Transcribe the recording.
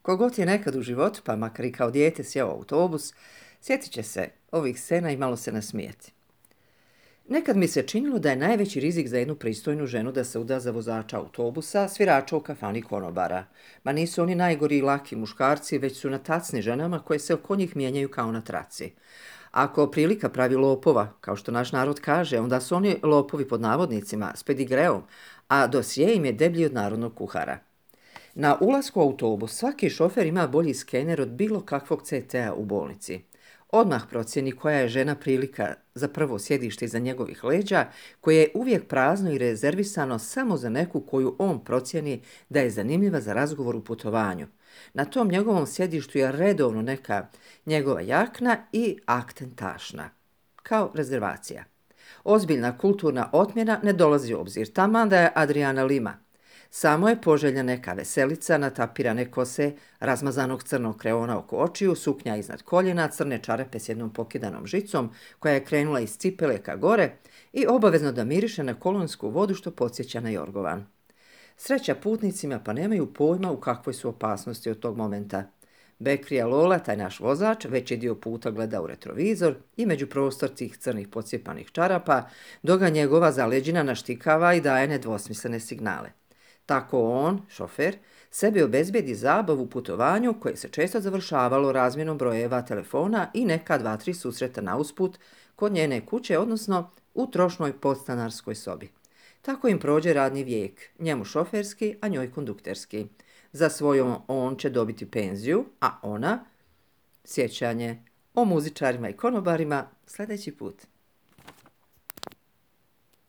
Kogod je nekad u životu, pa makar i kao dijete sjeo u autobus, sjetit će se ovih scena i malo se nasmijeti. Nekad mi se činilo da je najveći rizik za jednu pristojnu ženu da se uda za vozača autobusa, svirača u kafani konobara. Ma nisu oni najgori i laki muškarci, već su natacni ženama koje se oko njih mijenjaju kao na traci. Ako prilika pravi lopova, kao što naš narod kaže, onda su oni lopovi pod navodnicima, s pedigreom, a dosje im je deblji od narodnog kuhara. Na ulasku u autobus svaki šofer ima bolji skener od bilo kakvog CT-a u bolnici. Odmah procjeni koja je žena prilika za prvo sjedište iza njegovih leđa, koje je uvijek prazno i rezervisano samo za neku koju on procjeni da je zanimljiva za razgovor u putovanju. Na tom njegovom sjedištu je redovno neka njegova jakna i akten tašna, kao rezervacija. Ozbiljna kulturna otmjena ne dolazi u obzir, taman da je Adriana Lima. Samo je poželjna neka veselica, natapirane kose, razmazanog crnog kreona oko očiju, suknja iznad koljena, crne čarape s jednom pokidanom žicom koja je krenula iz cipele ka gore i obavezno da miriše na kolonsku vodu što podsjeća na jorgovan. Sreća putnicima pa nemaju pojma u kakvoj su opasnosti od tog momenta. Bekrija Lola, taj naš vozač, veći dio puta gleda u retrovizor i među prostor tih crnih pocijepanih čarapa, dok ga njegova zaleđina naštikava i daje nedvosmislene signale. Tako on, šofer, sebi obezbijedi zabavu u putovanju koje se često završavalo razmjenom brojeva telefona i neka 2-3 susreta na usput kod njene kuće, odnosno u trošnoj podstanarskoj sobi. Tako im prođe radni vijek, njemu šoferski, a njoj kondukterski. Za svojom on će dobiti penziju, a ona sjećanje o muzičarima i konobarima sljedeći put.